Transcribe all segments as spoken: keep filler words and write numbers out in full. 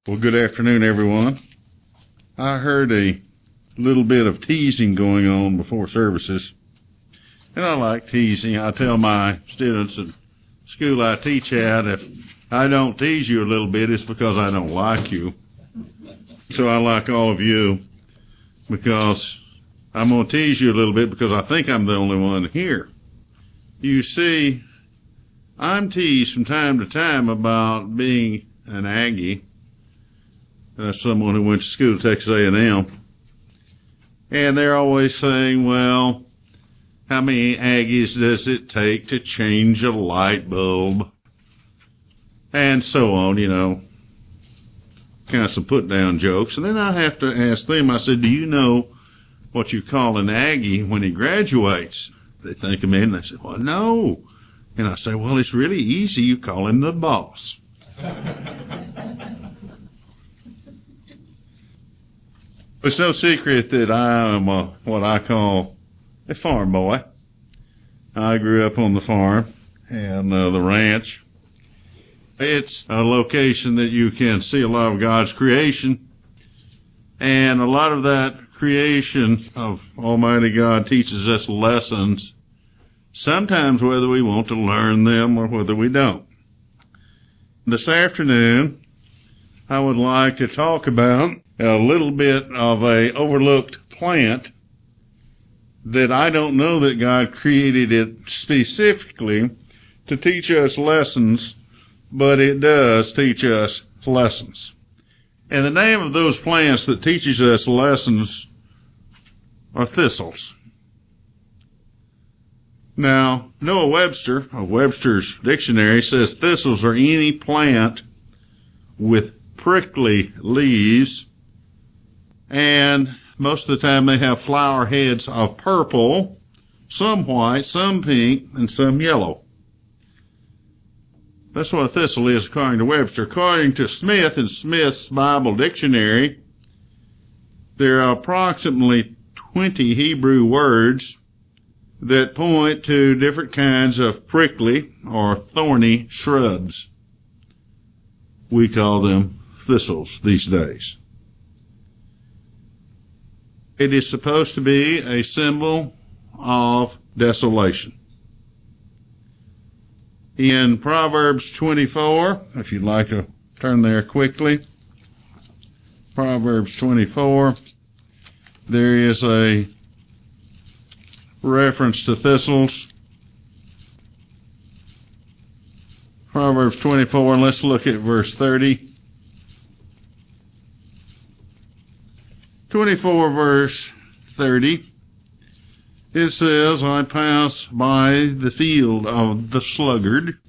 Well, good afternoon, everyone. I heard a little bit of teasing going on before services, and I like teasing. I tell my students at school I teach at, if I don't tease you a little bit, it's because I don't like you. So I like all of you because I'm going to tease you a little bit because I think I'm the only one here. You see, I'm teased from time to time about being an Aggie. Uh, someone who went to school at Texas A and M. And they're always saying, well, how many Aggies does it take to change a light bulb? And so on, you know, kind of some put-down jokes. And then I have to ask them, I said, do you know what you call an Aggie when he graduates? They think of me and they say, well, no. And I say, well, it's really easy. You call him the boss. It's no secret that I am a, what I call a farm boy. I grew up on the farm and uh, the ranch. It's a location that you can see a lot of God's creation, and a lot of that creation of Almighty God teaches us lessons, sometimes whether we want to learn them or whether we don't. This afternoon, I would like to talk about a little bit of a overlooked plant that I don't know that God created it specifically to teach us lessons, but it does teach us lessons. And the name of those plants that teaches us lessons are thistles. Now, Noah Webster, of Webster's dictionary, says thistles are any plant with prickly leaves, and most of the time they have flower heads of purple, some white, some pink, and some yellow. That's what a thistle is according to Webster. According to Smith in Smith's Bible Dictionary, there are approximately twenty Hebrew words that point to different kinds of prickly or thorny shrubs. We call them thistles these days. It is supposed to be a symbol of desolation. In Proverbs twenty-four, if you'd like to turn there quickly, Proverbs twenty-four, there is a reference to thistles. Proverbs twenty-four, let's look at verse thirty. twenty-four verse thirty, it says, I pass by the field of the sluggard,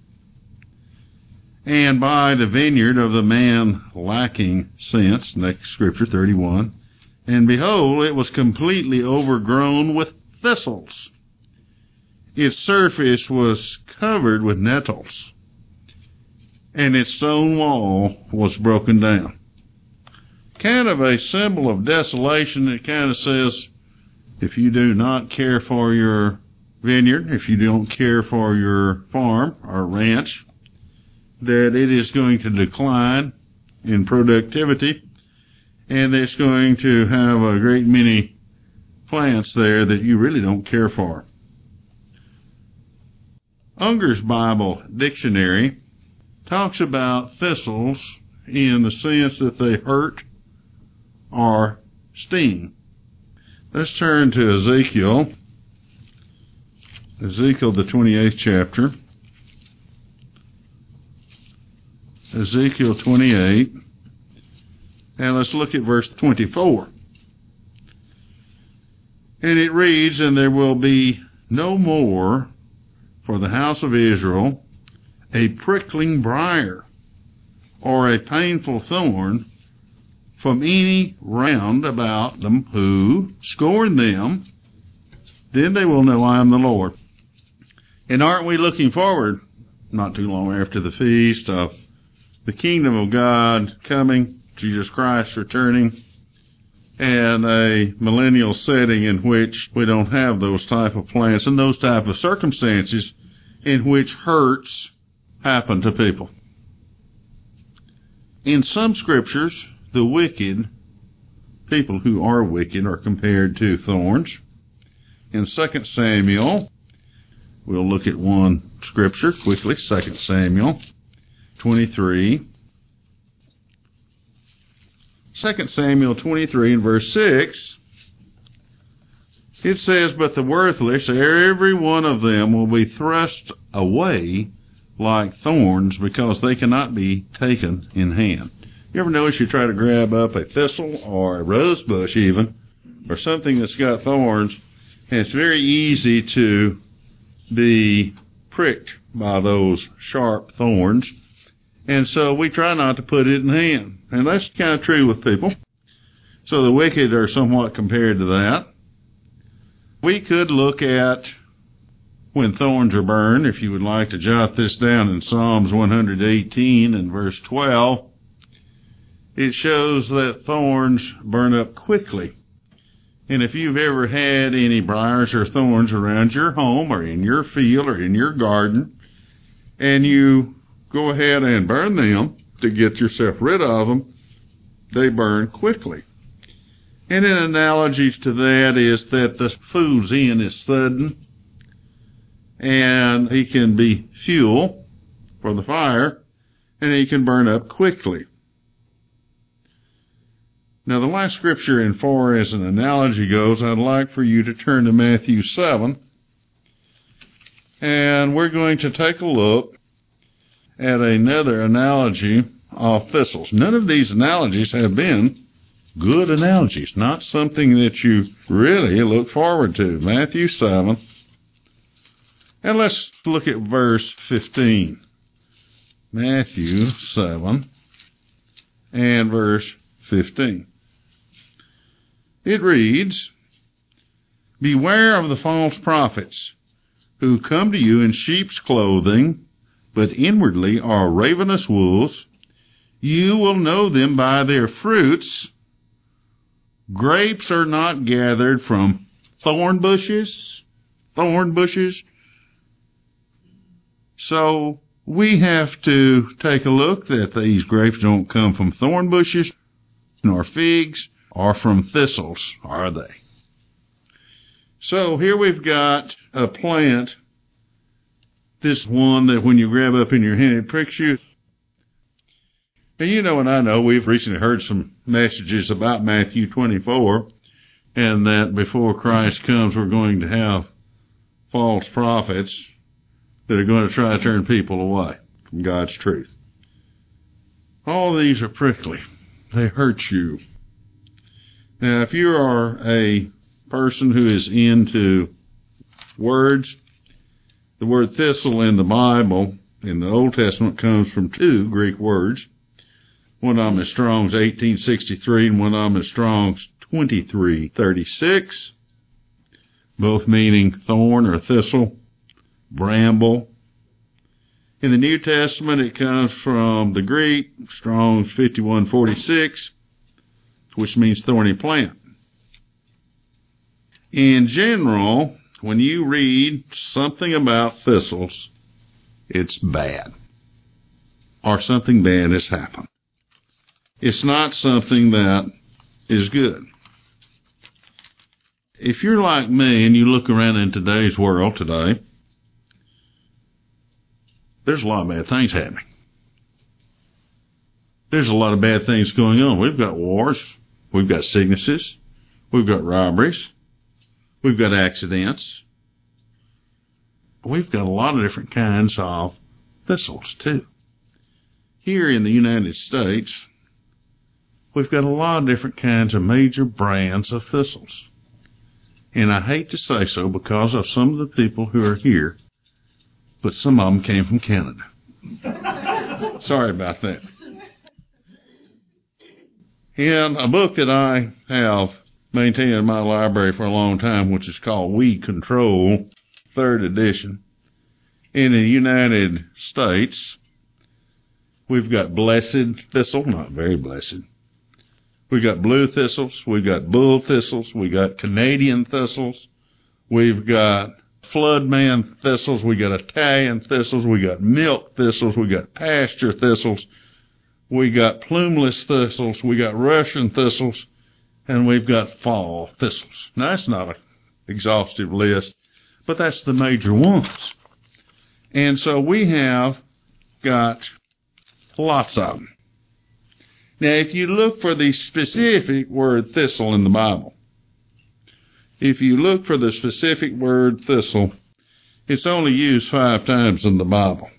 and by the vineyard of the man lacking sense, next scripture, thirty-one, and behold, it was completely overgrown with thistles. Its surface was covered with nettles, and its stone wall was broken down. Kind of a symbol of desolation. It kind of says, if you do not care for your vineyard, if you don't care for your farm or ranch, that it is going to decline in productivity, and it's going to have a great many plants there that you really don't care for. Unger's Bible Dictionary talks about thistles in the sense that they hurt or sting. Let's turn to Ezekiel. Ezekiel, the twenty-eighth chapter. Ezekiel twenty-eight. And let's look at verse twenty-four. And it reads, and there will be no more for the house of Israel a prickling briar or a painful thorn from any round about them who scorn them, then they will know I am the Lord. And aren't we looking forward, not too long after the feast of the kingdom of God coming, Jesus Christ returning, and a millennial setting in which we don't have those type of plants and those type of circumstances in which hurts happen to people. In some scriptures, the wicked, people who are wicked, are compared to thorns. In Second Samuel, we'll look at one scripture quickly, Second Samuel twenty-three. Second Samuel twenty-three and verse six, it says, "But the worthless, every one of them, will be thrust away like thorns, because they cannot be taken in hand." You ever notice you try to grab up a thistle or a rose bush even, or something that's got thorns, and it's very easy to be pricked by those sharp thorns. And so we try not to put it in hand. And that's kind of true with people. So the wicked are somewhat compared to that. We could look at when thorns are burned, if you would like to jot this down, in Psalms one hundred eighteen and verse twelve. It shows that thorns burn up quickly. And if you've ever had any briars or thorns around your home or in your field or in your garden, and you go ahead and burn them to get yourself rid of them, they burn quickly. And an analogy to that is that the food's end is sudden, and he can be fuel for the fire, and he can burn up quickly. Now, the last scripture in far as an analogy goes, I'd like for you to turn to Matthew seven, and we're going to take a look at another analogy of thistles. None of these analogies have been good analogies, not something that you really look forward to. Matthew seven, and let's look at verse fifteen. Matthew seven and verse fifteen. It reads, "Beware of the false prophets, who come to you in sheep's clothing, but inwardly are ravenous wolves. You will know them by their fruits. Grapes are not gathered from thorn bushes." Thorn bushes. So we have to take a look that these grapes don't come from thorn bushes, nor figs, or from thistles, are they? So here we've got a plant, this one that when you grab up in your hand, it pricks you. And you know, and I know, we've recently heard some messages about Matthew twenty-four, and that before Christ comes, we're going to have false prophets that are going to try to turn people away from God's truth. All these are prickly. They hurt you. Now, if you are a person who is into words, the word thistle in the Bible, in the Old Testament, comes from two Greek words. One of them is Strong's eighteen sixty-three, and one of them is Strong's twenty-three thirty-six, both meaning thorn or thistle, bramble. In the New Testament, it comes from the Greek, Strong's fifty-one forty-six, which means thorny plant. In general, when you read something about thistles, it's bad, or something bad has happened. It's not something that is good. If you're like me and you look around in today's world today, there's a lot of bad things happening. There's a lot of bad things going on. We've got wars. We've got sicknesses. We've got robberies. We've got accidents. We've got a lot of different kinds of thistles, too. Here in the United States, we've got a lot of different kinds of major brands of thistles. And I hate to say so because of some of the people who are here, but some of them came from Canada. Sorry about that. In a book that I have maintained in my library for a long time, which is called Weed Control, third edition, in the United States, we've got blessed thistle, not very blessed. We've got blue thistles, we've got bull thistles, we've got Canadian thistles, we've got floodman thistles, we've got Italian thistles, we've got milk thistles, we've got pasture thistles, we got plumeless thistles, we got Russian thistles, and we've got fall thistles. Now, that's not an exhaustive list, but that's the major ones. And so we have got lots of them. Now, if you look for the specific word thistle in the Bible, if you look for the specific word thistle, it's only used five times in the Bible.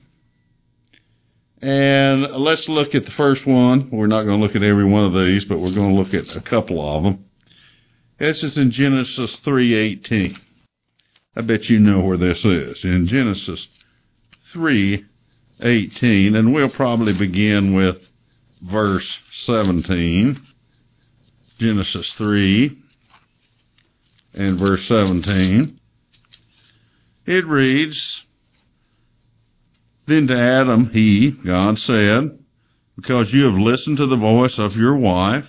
And let's look at the first one. We're not going to look at every one of these, but we're going to look at a couple of them. This is in Genesis three eighteen. I bet you know where this is. In Genesis three eighteen, and we'll probably begin with verse seventeen. Genesis three and verse seventeen. It reads, "Then to Adam he, God, said, because you have listened to the voice of your wife,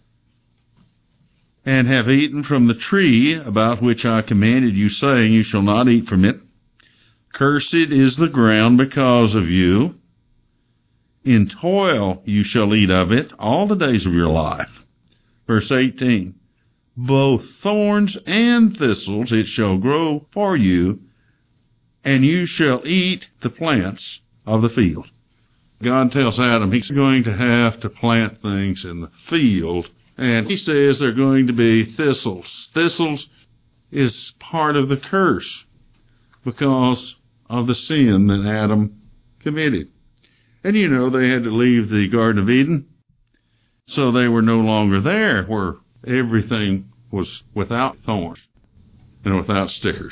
and have eaten from the tree about which I commanded you, saying, you shall not eat from it, cursed is the ground because of you. In toil you shall eat of it all the days of your life." Verse eighteen, "Both thorns and thistles it shall grow for you, and you shall eat the plants of the field." God tells Adam he's going to have to plant things in the field, and he says they're going to be thistles. Thistles is part of the curse because of the sin that Adam committed. And you know, they had to leave the Garden of Eden, so they were no longer there where everything was without thorns and without stickers.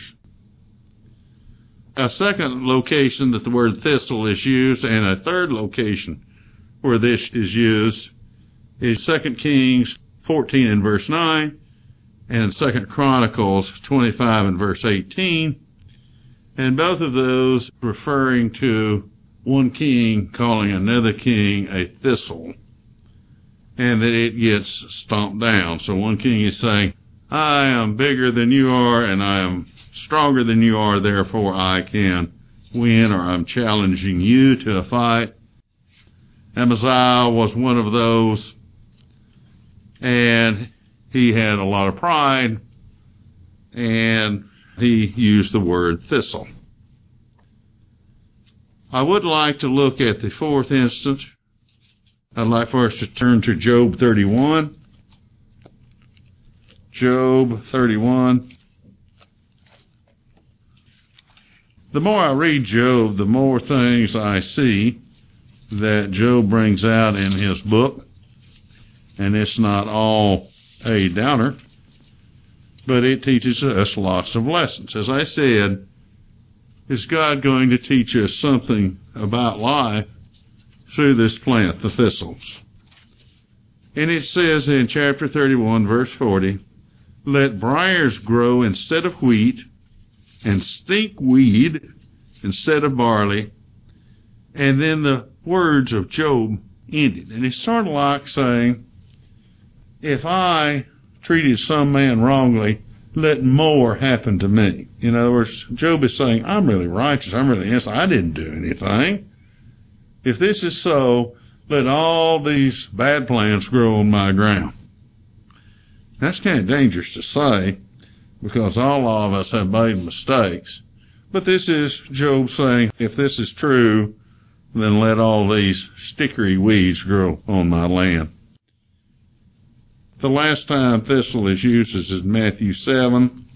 A second location that the word thistle is used, and a third location where this is used, is Second Kings fourteen and verse nine, and Second Chronicles twenty-five and verse eighteen, and both of those referring to one king calling another king a thistle, and that it gets stomped down. So one king is saying, I am bigger than you are, and I am stronger than you are, therefore I can win, or I'm challenging you to a fight. Amaziah was one of those, and he had a lot of pride, and he used the word thistle. I would like to look at the fourth instance. I'd like for us to turn to Job thirty-one. Job thirty-one. The more I read Job, the more things I see that Job brings out in his book. And it's not all a downer, but it teaches us lots of lessons. As I said, is God going to teach us something about life through this plant, the thistles? And it says in chapter thirty-one, verse forty, let briars grow instead of wheat, and stinkweed instead of barley. And then the words of Job ended. And it's sort of like saying, if I treated some man wrongly, let more happen to me. In other words, Job is saying, I'm really righteous, I'm really innocent, I didn't do anything. If this is so, let all these bad plants grow on my ground. That's kind of dangerous to say, because all of us have made mistakes. But this is Job saying, if this is true, then let all these stickery weeds grow on my land. The last time thistle is used is in Matthew seven.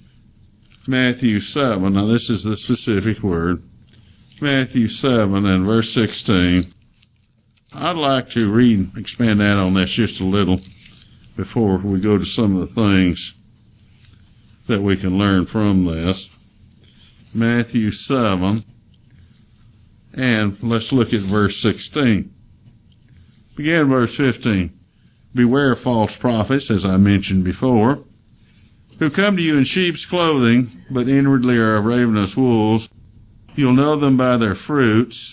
Matthew seven, now this is the specific word. Matthew seven and verse sixteen. I'd like to read, expand out on this just a little before we go to some of the things that we can learn from this. Matthew seven, and let's look at verse sixteen. Begin verse fifteen. Beware of false prophets, as I mentioned before, who come to you in sheep's clothing, but inwardly are ravenous wolves. You'll know them by their fruits.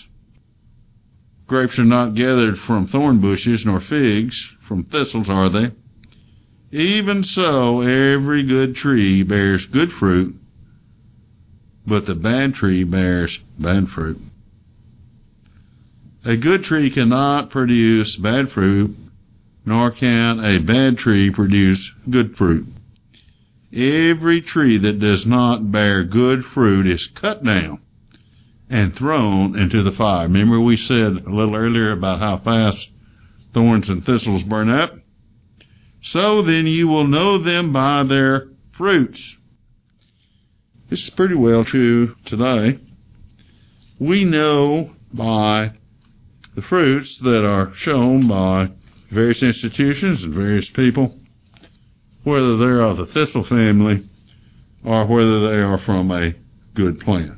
Grapes are not gathered from thorn bushes, nor figs from thistles are they. Even so, every good tree bears good fruit, but the bad tree bears bad fruit. A good tree cannot produce bad fruit, nor can a bad tree produce good fruit. Every tree that does not bear good fruit is cut down and thrown into the fire. Remember we said a little earlier about how fast thorns and thistles burn up? So then you will know them by their fruits. This is pretty well true today. We know by the fruits that are shown by various institutions and various people, whether they're of the thistle family or whether they are from a good plant.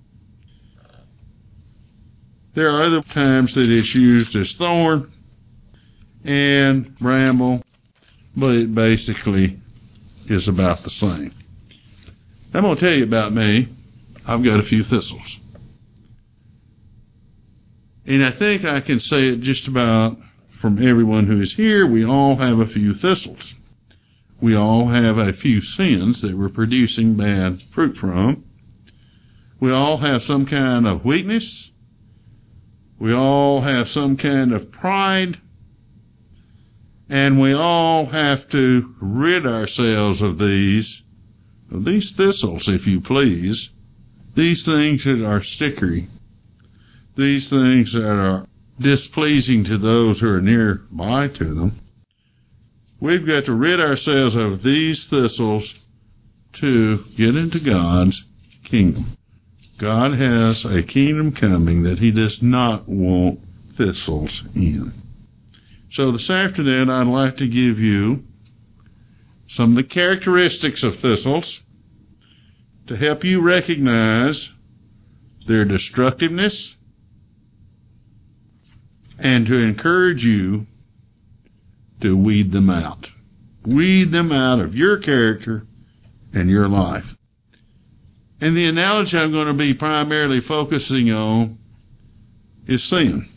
There are other times that it's used as thorn and bramble, but it basically is about the same. I'm going to tell you about me. I've got a few thistles. And I think I can say it just about from everyone who is here, we all have a few thistles. We all have a few sins that we're producing bad fruit from. We all have some kind of weakness. We all have some kind of pride. And we all have to rid ourselves of these, of these thistles, if you please. These things that are stickery. These things that are displeasing to those who are nearby to them. We've got to rid ourselves of these thistles to get into God's kingdom. God has a kingdom coming that He does not want thistles in. So this afternoon I'd like to give you some of the characteristics of thistles to help you recognize their destructiveness and to encourage you to weed them out. Weed them out of your character and your life. And the analogy I'm going to be primarily focusing on is sin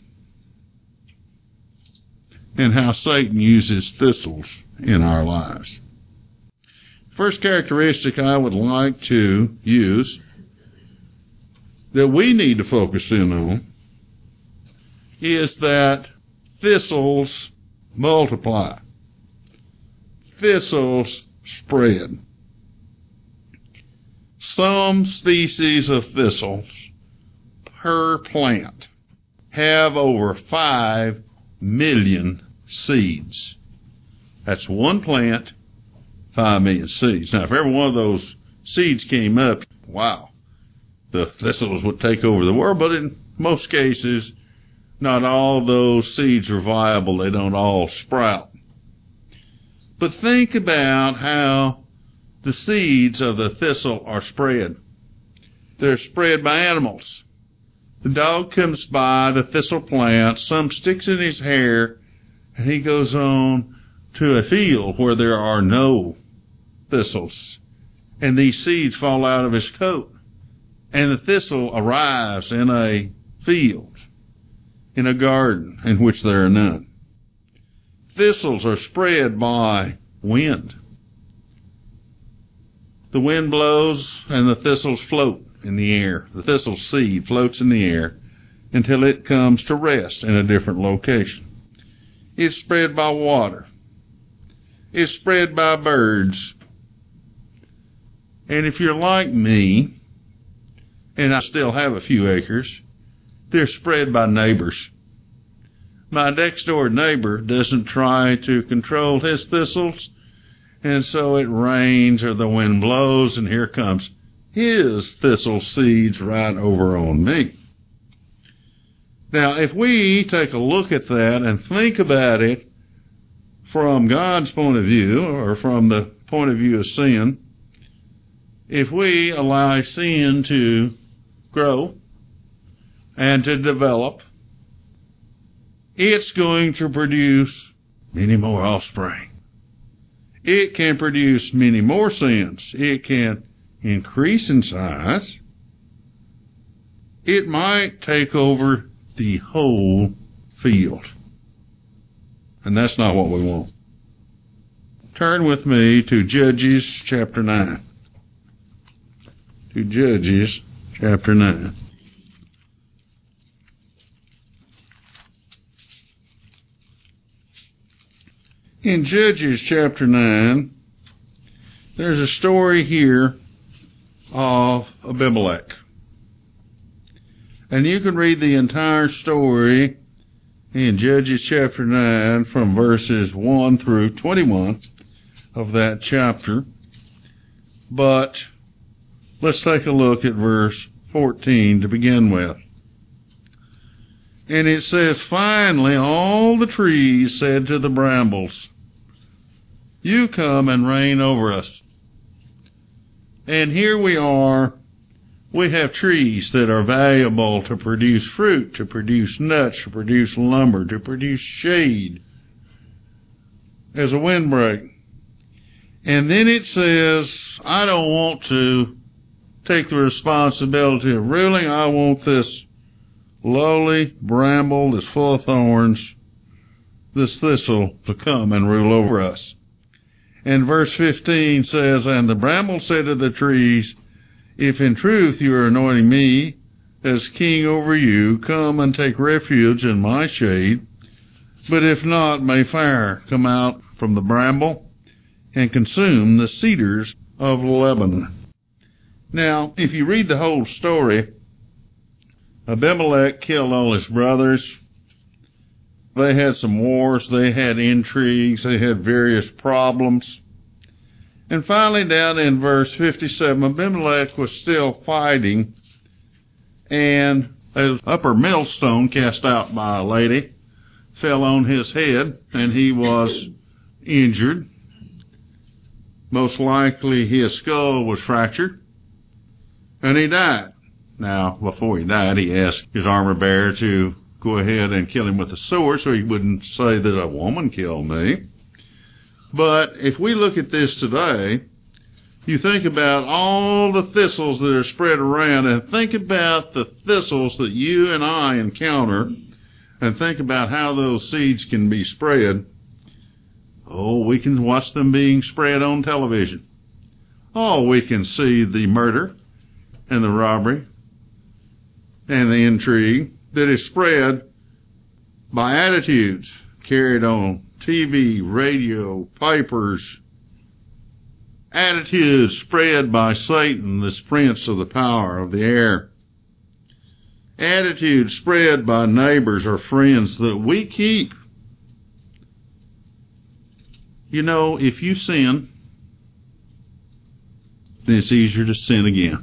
and how Satan uses thistles in our lives. First characteristic I would like to use that we need to focus in on is that thistles multiply. Thistles spread. Some species of thistles per plant have over five million seeds. That's one plant, five million seeds. Now, if every one of those seeds came up, wow, the thistles would take over the world, but in most cases, not all those seeds are viable. They don't all sprout. But think about how the seeds of the thistle are spread. They're spread by animals. The dog comes by the thistle plant, some sticks in his hair, and he goes on to a field where there are no thistles. And these seeds fall out of his coat. And the thistle arrives in a field, in a garden in which there are none. Thistles are spread by wind. The wind blows and the thistles float in the air. The thistle seed floats in the air until it comes to rest in a different location. It's spread by water. It's spread by birds. And if you're like me, and I still have a few acres, they're spread by neighbors. My next door neighbor doesn't try to control his thistles, and so it rains or the wind blows, and here comes his thistle seeds right over on me. Now, if we take a look at that and think about it from God's point of view, or from the point of view of sin, if we allow sin to grow and to develop, it's going to produce many more offspring. It can produce many more sins. It can increase in size. It might take over the whole field. And that's not what we want. Turn with me to Judges chapter nine. To Judges chapter nine. In Judges chapter nine, there's a story here of Abimelech. And you can read the entire story in Judges chapter nine from verses one through twenty-one of that chapter. But let's take a look at verse fourteen to begin with. And it says, "Finally all the trees said to the brambles, 'You come and reign over us.' And here we are. We have trees that are valuable to produce fruit, to produce nuts, to produce lumber, to produce shade as a windbreak. And then it says, I don't want to take the responsibility of ruling. I want this lowly bramble that's full of thorns, this thistle, to come and rule over us." And verse fifteen says, "And the bramble said to the trees, 'If in truth you are anointing me as king over you, come and take refuge in my shade. But if not, may fire come out from the bramble and consume the cedars of Lebanon.'" Now, if you read the whole story, Abimelech killed all his brothers. They had some wars, they had intrigues, they had various problems. And finally, down in verse fifty-seven, Abimelech was still fighting, and an upper millstone cast out by a lady fell on his head, and he was injured. Most likely his skull was fractured, and he died. Now, before he died, he asked his armor bearer to go ahead and kill him with a sword so he wouldn't say that a woman killed me. But if we look at this today, you think about all the thistles that are spread around, and think about the thistles that you and I encounter, and think about how those seeds can be spread. Oh, we can watch them being spread on television. Oh, we can see the murder and the robbery and the intrigue that is spread by attitudes carried on T V, radio, papers, attitudes spread by Satan, this prince of the power of the air, attitudes spread by neighbors or friends that we keep. You know, if you sin, then it's easier to sin again.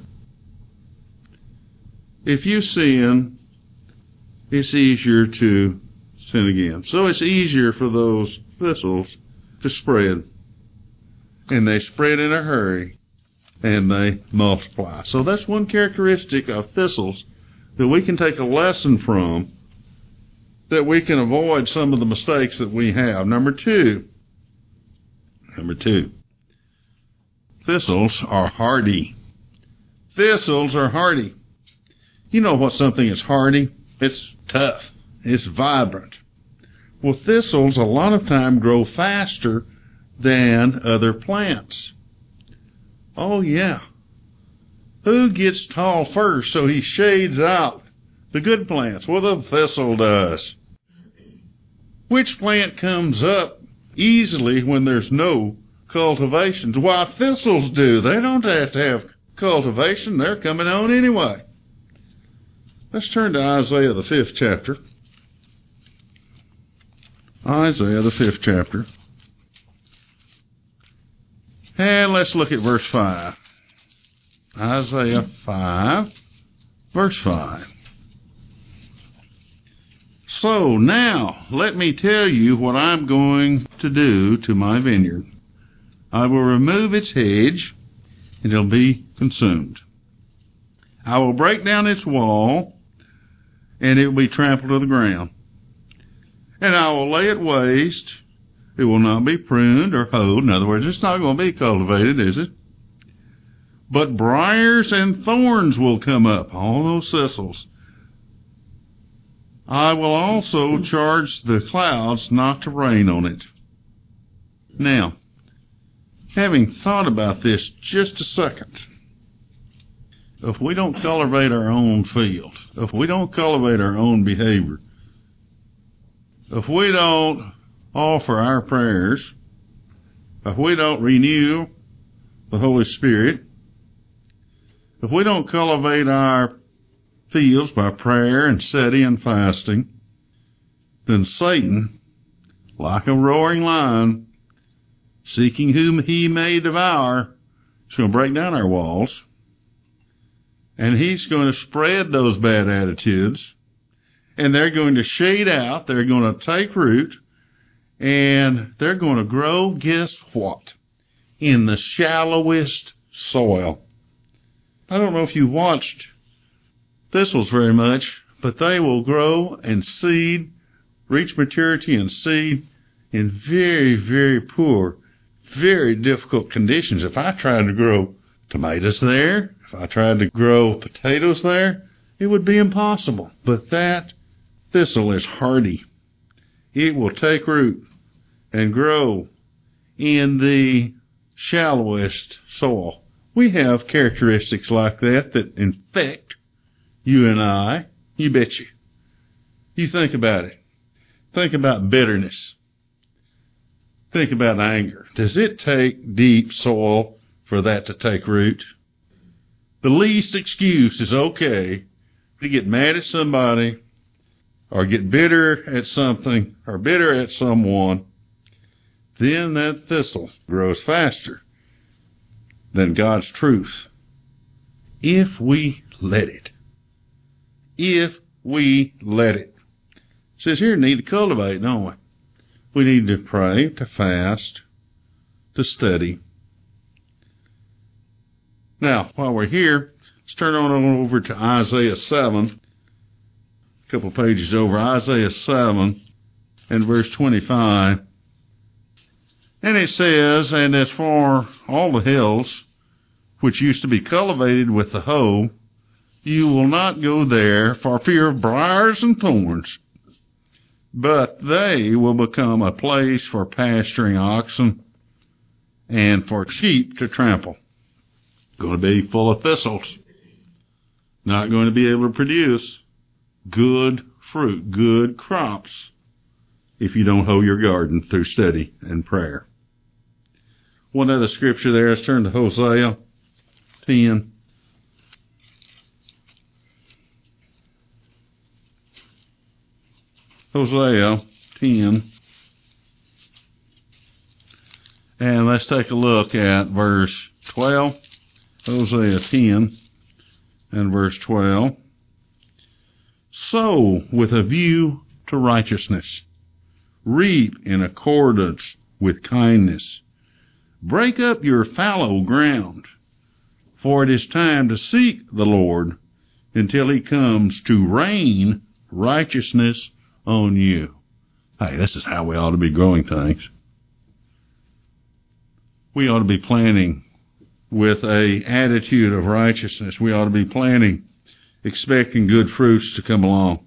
If you sin, it's easier to sin again. So it's easier for those thistles to spread. And they spread in a hurry, and they multiply. So that's one characteristic of thistles that we can take a lesson from, that we can avoid some of the mistakes that we have. Number two, number two, thistles are hardy. Thistles are hardy. You know what something is hardy? It's tough. It's vibrant. Well, thistles a lot of time grow faster than other plants. Oh, yeah. Who gets tall first so he shades out the good plants? Well, the thistle does. Which plant comes up easily when there's no cultivation? Why, thistles do. They don't have to have cultivation. They're coming on anyway. Let's turn to Isaiah, the fifth chapter. Isaiah, the fifth chapter. And let's look at verse five. Isaiah five, verse five. "So now, let me tell you what I'm going to do to my vineyard. I will remove its hedge, and it'll be consumed. I will break down its wall, and it will be trampled to the ground. And I will lay it waste. It will not be pruned or hoed." In other words, it's not going to be cultivated, is it? "But briars and thorns will come up," all those thistles. "I will also charge the clouds not to rain on it." Now, having thought about this just a second, if we don't cultivate our own field, if we don't cultivate our own behavior, if we don't offer our prayers, if we don't renew the Holy Spirit, if we don't cultivate our fields by prayer and study and fasting, then Satan, like a roaring lion, seeking whom he may devour, is going to break down our walls, and he's going to spread those bad attitudes, and they're going to shade out, they're going to take root, and they're going to grow, guess what? In the shallowest soil. I don't know if you've watched thistles very much, but they will grow and seed, reach maturity and seed in very, very poor, very difficult conditions. If I tried to grow tomatoes there, if I tried to grow potatoes there, it would be impossible. But that thistle is hardy. It will take root and grow in the shallowest soil. We have characteristics like that that infect you and I. You bet you. You think about it. Think about bitterness. Think about anger. Does it take deep soil for that to take root? The least excuse is okay to get mad at somebody or get bitter at something or bitter at someone. Then that thistle grows faster than God's truth. If we let it. If we let it. It says here, need to cultivate, don't we? We need to pray, to fast, to study. Now, while we're here, let's turn on over to Isaiah seven. A couple pages over. Isaiah seven and verse twenty-five. And it says, and as for all the hills which used to be cultivated with the hoe, you will not go there for fear of briars and thorns, but they will become a place for pasturing oxen and for sheep to trample. Going to be full of thistles. Not going to be able to produce good fruit, good crops, if you don't hoe your garden through study and prayer. One other scripture there. Let's turn to Hosea ten. Hosea ten. And let's take a look at verse twelve. Hosea ten and verse twelve. Sow with a view to righteousness. Reap in accordance with kindness. Break up your fallow ground, for it is time to seek the Lord until he comes to rain righteousness on you. Hey, this is how we ought to be growing things. We ought to be planting with a attitude of righteousness. We ought to be planting, expecting good fruits to come along.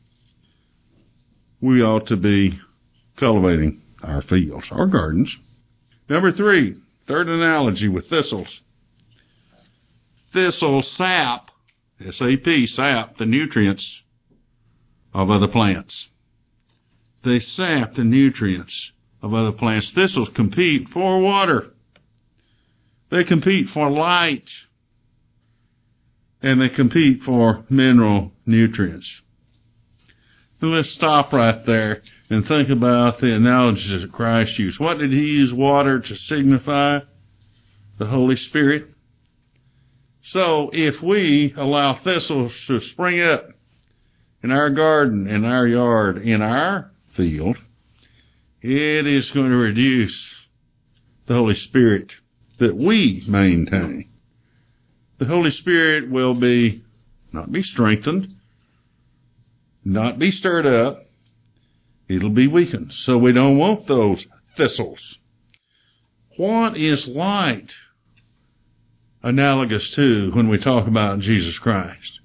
We ought to be cultivating our fields, our gardens. Number three, third analogy with thistles. Thistles sap, S A P, sap the nutrients of other plants. They sap the nutrients of other plants. Thistles compete for water. They compete for light. And they compete for mineral nutrients. So let's stop right there and think about the analogies that Christ used. What did he use water to signify? The Holy Spirit. So if we allow thistles to spring up in our garden, in our yard, in our field, it is going to reduce the Holy Spirit that we maintain. The Holy Spirit will be, not be strengthened, not be stirred up. It'll be weakened. So we don't want those thistles. What is light analogous to when we talk about Jesus Christ?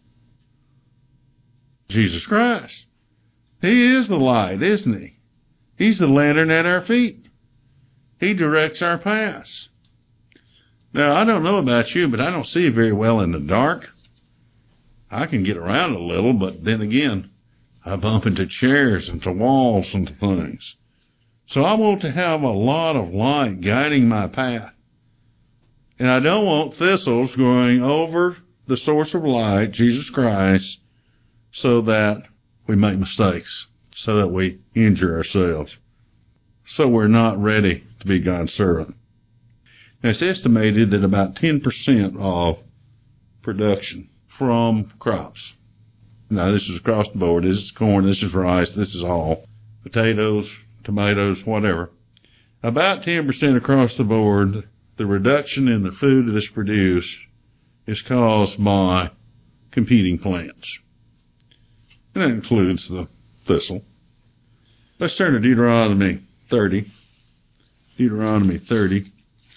Jesus Christ. He is the light, isn't he? He's the lantern at our feet. He directs our paths. Now, I don't know about you, but I don't see very well in the dark. I can get around a little, but then again, I bump into chairs and to walls and to things. So I want to have a lot of light guiding my path. And I don't want thistles growing over the source of light, Jesus Christ, so that we make mistakes, so that we injure ourselves, so we're not ready to be God's servant. Now, it's estimated that about ten percent of production from crops. Now, this is across the board. This is corn, this is rice, this is all. Potatoes, tomatoes, whatever. About ten percent across the board, the reduction in the food that's produced is caused by competing plants. And that includes the thistle. Let's turn to Deuteronomy thirty. Deuteronomy thirty.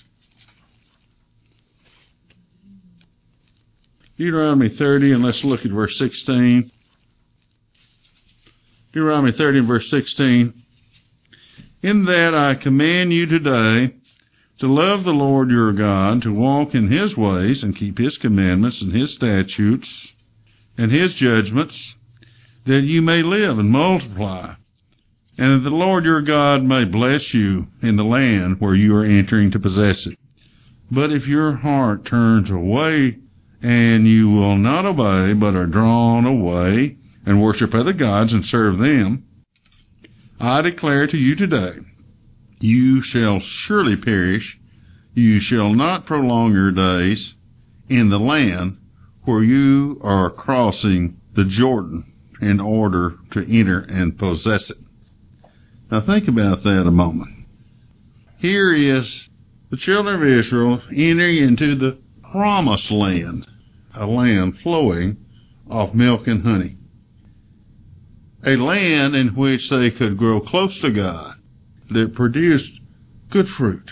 Deuteronomy thirty, and let's look at verse sixteen. Deuteronomy thirty and verse sixteen. In that I command you today to love the Lord your God, to walk in his ways and keep his commandments and his statutes and his judgments, that you may live and multiply, and that the Lord your God may bless you in the land where you are entering to possess it. But if your heart turns away, and you will not obey, but are drawn away, and worship other gods and serve them, I declare to you today, you shall surely perish, you shall not prolong your days in the land where you are crossing the Jordan in order to enter and possess it. Now think about that a moment. Here is the children of Israel entering into the promised land, a land flowing of milk and honey. A land in which they could grow close to God, that produced good fruit.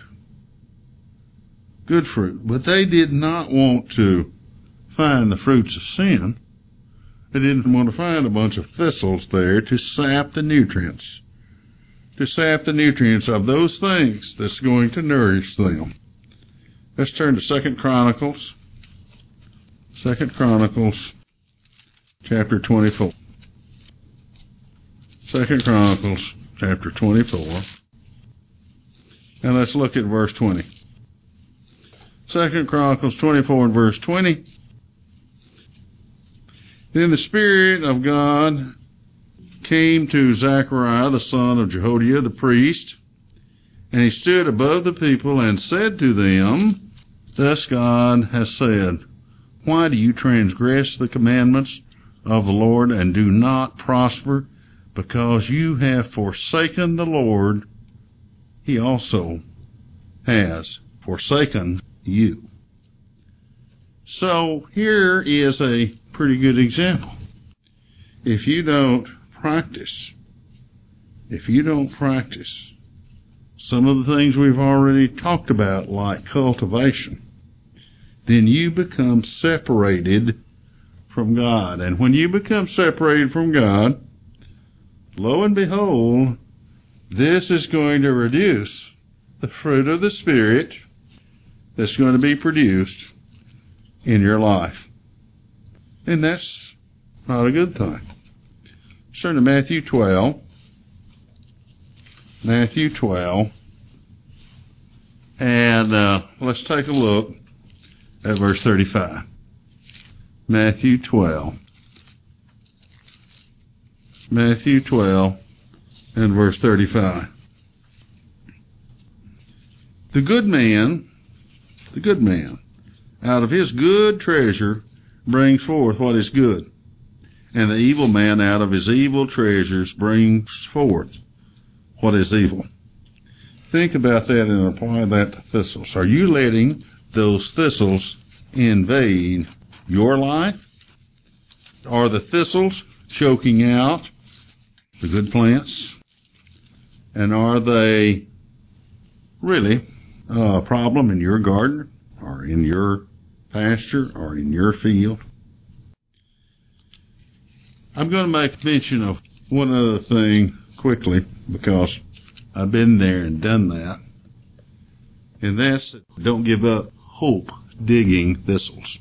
Good fruit. But they did not want to find the fruits of sin. They didn't want to find a bunch of thistles there to sap the nutrients. To sap the nutrients of those things that's going to nourish them. Let's turn to Second Chronicles. Second Chronicles, chapter twenty-four. Second Chronicles, chapter twenty-four. And let's look at verse twenty. Second Chronicles twenty-four and verse twenty. Then the Spirit of God came to Zechariah, the son of Jehoiada, the priest, and he stood above the people and said to them, Thus God has said, Why do you transgress the commandments of the Lord and do not prosper? Because you have forsaken the Lord, he also has forsaken you. So here is a pretty good example. If you don't practice, if you don't practice some of the things we've already talked about, like cultivation, then you become separated from God. And when you become separated from God, lo and behold, this is going to reduce the fruit of the Spirit that's going to be produced in your life. And that's not a good thing. Let's turn to Matthew twelve. Matthew twelve. And uh, let's take a look at verse thirty-five. Matthew twelve. Matthew twelve and verse thirty-five. The good man, the good man, out of his good treasure brings forth what is good, and the evil man out of his evil treasures brings forth what is evil. Think about that and apply that to thistles. Are you letting those thistles invade your life? Are the thistles choking out the good plants? And are they really a problem in your garden or in your pasture or in your field? I'm going to make mention of one other thing quickly because I've been there and done that. And that's, don't give up hope digging thistles.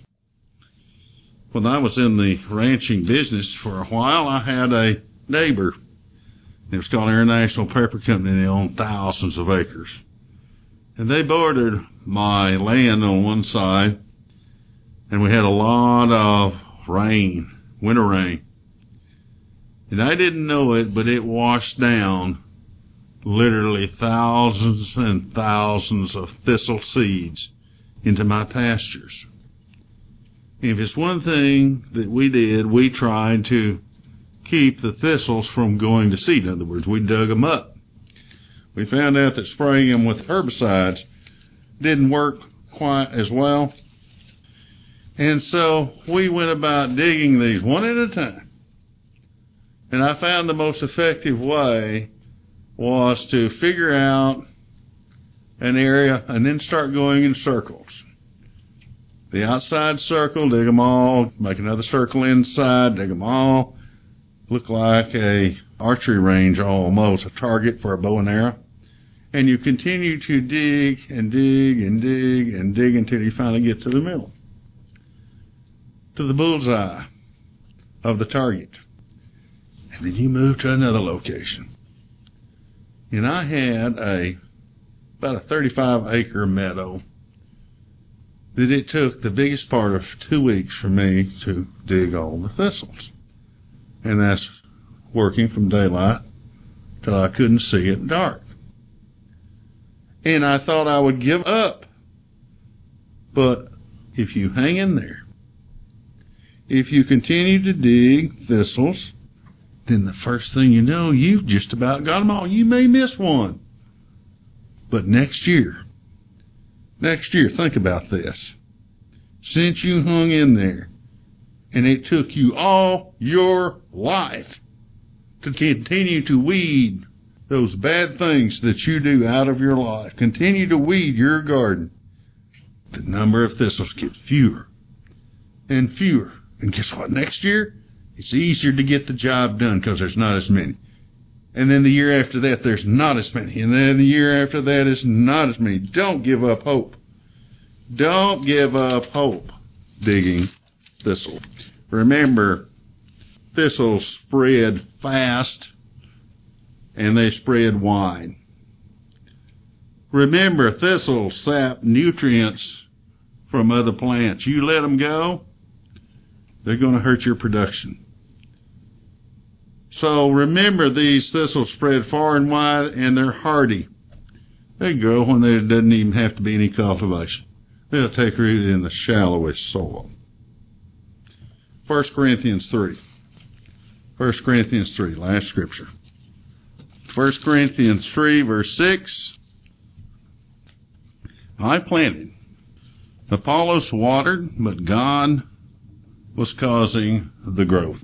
When I was in the ranching business for a while, I had a neighbor It was called International Pepper Company, and they owned thousands of acres. And they bordered my land on one side, and we had a lot of rain, winter rain. And I didn't know it, but it washed down literally thousands and thousands of thistle seeds into my pastures. If it's one thing that we did, we tried to keep the thistles from going to seed. In other words, we dug them up. We found out that spraying them with herbicides didn't work quite as well. And so we went about digging these one at a time. And I found the most effective way was to figure out an area and then start going in circles. The outside circle, dig them all, make another circle inside, dig them all. Look like a archery range almost, a target for a bow and arrow. And you continue to dig and dig and dig and dig until you finally get to the middle, to the bullseye of the target. And then you move to another location. And I had a about a thirty-five acre meadow that it took the biggest part of two weeks for me to dig all the thistles. And that's working from daylight till I couldn't see it dark. And I thought I would give up. But if you hang in there, if you continue to dig thistles, then the first thing you know, you've just about got them all. You may miss one. But next year, next year, think about this. Since you hung in there, and it took you all your life to continue to weed those bad things that you do out of your life, continue to weed your garden, the number of thistles gets fewer and fewer. And guess what? Next year, it's easier to get the job done because there's not as many. And then the year after that, there's not as many. And then the year after that is not as many. Don't give up hope. Don't give up hope digging thistle. Remember, thistles spread fast and they spread wide. Remember, thistles sap nutrients from other plants. You let them go, they're going to hurt your production. So remember, these thistles spread far and wide, and they're hardy. They grow when there doesn't even have to be any cultivation. They'll take root in the shallowest soil. First Corinthians three. First Corinthians three, last scripture. First Corinthians three, verse six. I planted, Apollos watered, but God was causing the growth.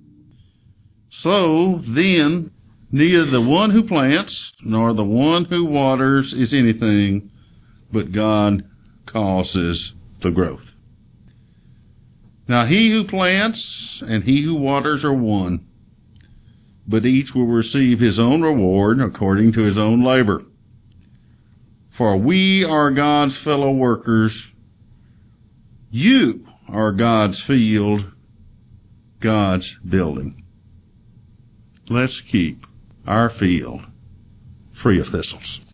So then, neither the one who plants nor the one who waters is anything, but God causes the growth. Now he who plants and he who waters are one, but each will receive his own reward according to his own labor. For we are God's fellow workers. You are God's field, God's building. Let's keep our field free of thistles.